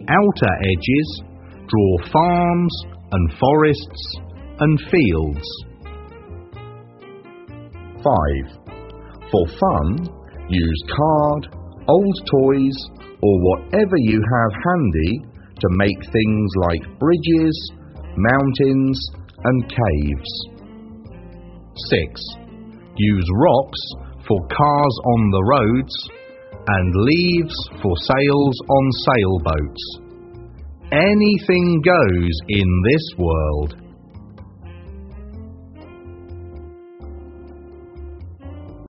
outer edges, draw farms and forests and fields. 5. For fun, use card, old toys, or whatever you have handy to make things like bridges, mountains, and caves. 6. Use rocks for cars on the roads and leaves for sails on sailboats. Anything goes in this world.